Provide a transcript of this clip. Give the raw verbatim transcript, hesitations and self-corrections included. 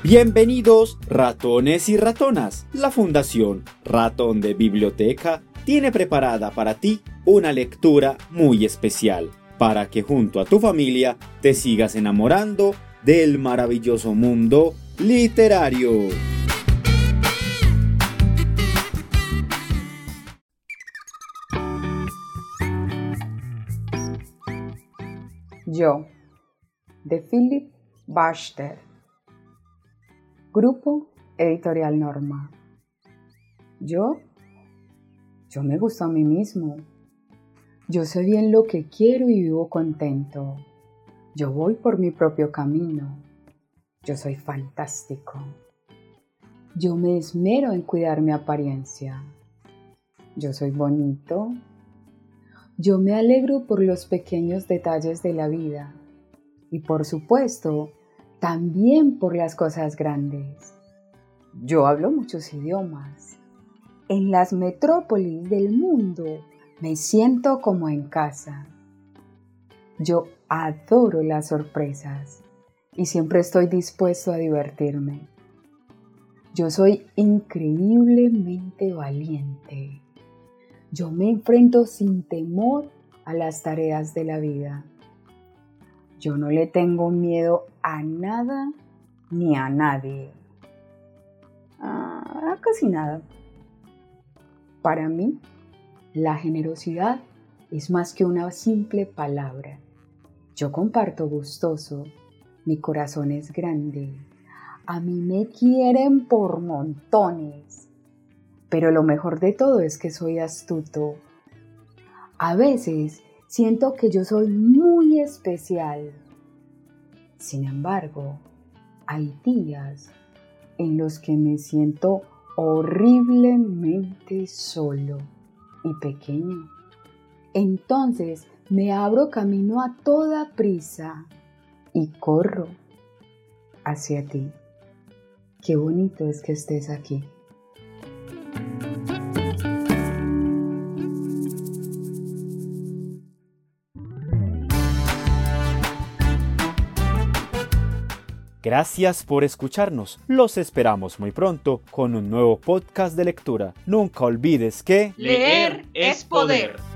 Bienvenidos ratones y ratonas. La Fundación Ratón de Biblioteca tiene preparada para ti una lectura muy especial para que junto a tu familia te sigas enamorando del maravilloso mundo literario. Yo, de Philip Bachster. Grupo Editorial Norma. Yo, yo me gusto a mí mismo. Yo sé bien lo que quiero y vivo contento. Yo voy por mi propio camino. Yo soy fantástico. Yo me esmero en cuidar mi apariencia. Yo soy bonito. Yo me alegro por los pequeños detalles de la vida. Y por supuesto, también por las cosas grandes. Yo hablo muchos idiomas. En las metrópolis del mundo me siento como en casa. Yo adoro las sorpresas y siempre estoy dispuesto a divertirme. Yo soy increíblemente valiente. Yo me enfrento sin temor a las tareas de la vida. Yo no le tengo miedo a nada ni a nadie. A casi nada. Para mí, la generosidad es más que una simple palabra. Yo comparto gustoso. Mi corazón es grande. A mí me quieren por montones. Pero lo mejor de todo es que soy astuto. A veces siento que yo soy muy especial. Sin embargo, hay días en los que me siento horriblemente solo y pequeño. Entonces me abro camino a toda prisa y corro hacia ti. Qué bonito es que estés aquí. Gracias por escucharnos. Los esperamos muy pronto con un nuevo podcast de lectura. Nunca olvides que leer es poder.